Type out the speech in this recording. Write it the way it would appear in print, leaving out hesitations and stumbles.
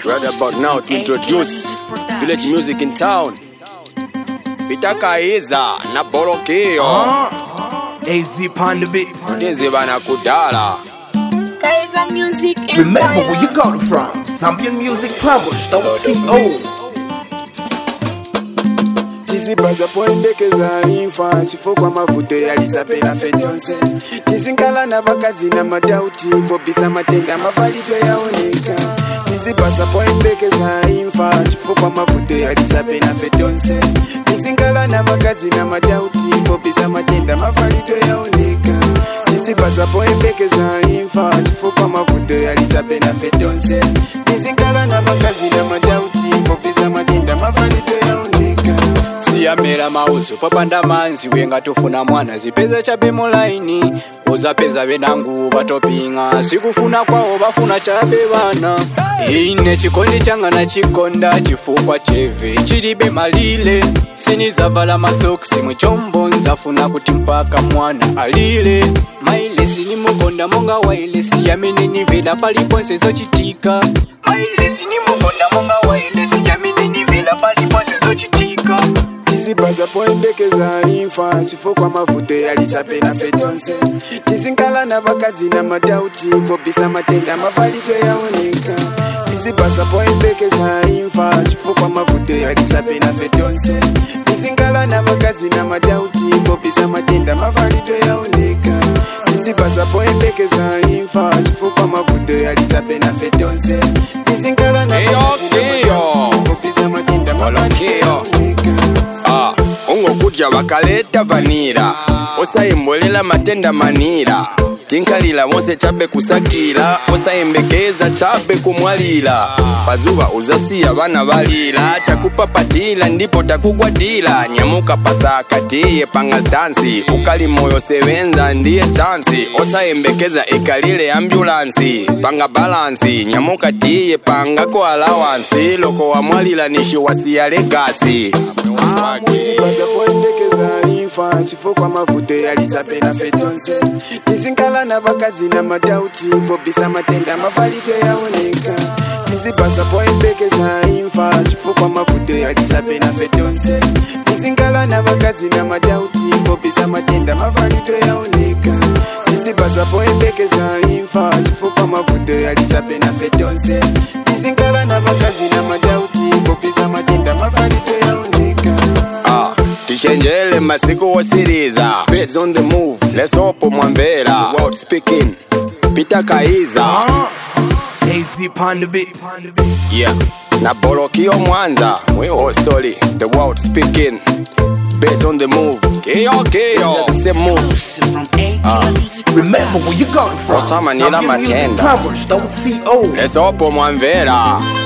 Right about now to introduce village music in town. Peter Kaiza na Borokeo. AZ upon the beat. Ndezi bana kudala. Kaiza Music Empire. Remember where you got it from. Zambian Music Published, CO. Tizibaza poendekeza imfa chifukwa mavuto yalitapela fetonse tizingala na vakazi na madauti fobisa matenda mavalidwe yaoneka tizibaza poendekeza imfa chifukwa mavuto yalitapela fetonse tizingala na vakazi na madauti fobisa matenda mavalidwe yaoneka tizibaza poendekeza imfa chifukwa mavuto yalitapela fetonse tizingala na vakazi na madauti fobisa matenda mavalidwe yaoneka Siyamela mauzo popanda manzi wenga tufuna mwana zipeza chabe mulaini uzapeza benangu batopinga sikufuna kwao bafuna chabe bana ine chikondi changa na chikonda chifukwa cheve chilibe malile sinizavala masoksi mchombo nzafuna kuti mpaka mwana alile maile sinimukonda monga waile siyamene nivela paliponse zochitika maile sinimukonda monga waile siyamene nivela paliponse zochitika Tizibaza poendekeza imfa chifukwa mavuto yalitapela fetonse tizingala na vakazi na madauti fobisa matenda mavalidwe yaoneka tizibaza poendekeza imfa chifukwa mavuto yalitapela fetonse tizingala na vakazi na madauti fobisa matenda mavalidwe yaoneka tizibaza poendekeza imfa chifukwa mavuto yalitapela fetonse tizingala na vakazi na madauti fobisa matenda mavalidwe yaoneka Ungokudya bakaleta vanira osayimbolela matenda manira tinkalila mose chabe kusakila osayembekeza chabe kumwalila pazuba uzasiya bana balila takupapatila ndipo takugwadila nyamuka pasakatiye panga stansi ukali moyo sebenza ndiye stansi osayembekeza ikalile ambulansi panga balansi nyamuka tiye panga ko alawansi loko wamwalila nishi wasiya legasi Tizibaza poendekeza imfa chifukwa mavuto yalitapela fetonse tizingala na vakazi na madauti fobisa matenda mavalidwe yaoneka tizibaza poendekeza imfa chifukwa mavuto yalitapela fetonse tizingala na vakazi na madauti fobisa matenda mavalidwe yaoneka tizibaza poendekeza imfa chifukwa mavuto yalitapela fetonse tizingala na vakazi na madauti fobisa matenda mavalidwe yaoneka Tichenjele masiku wasiriza Beds on the move, let's hope mwambela World speaking, Peter Kaiza AZ upon the beat. Yeah, na Borokio Mwanza We all sorry, the world speaking Beds on the move, Keo the same moves Remember where you got it from. Osama Nila Zambian Music Matenda. Published, CO. Let's hope mwambela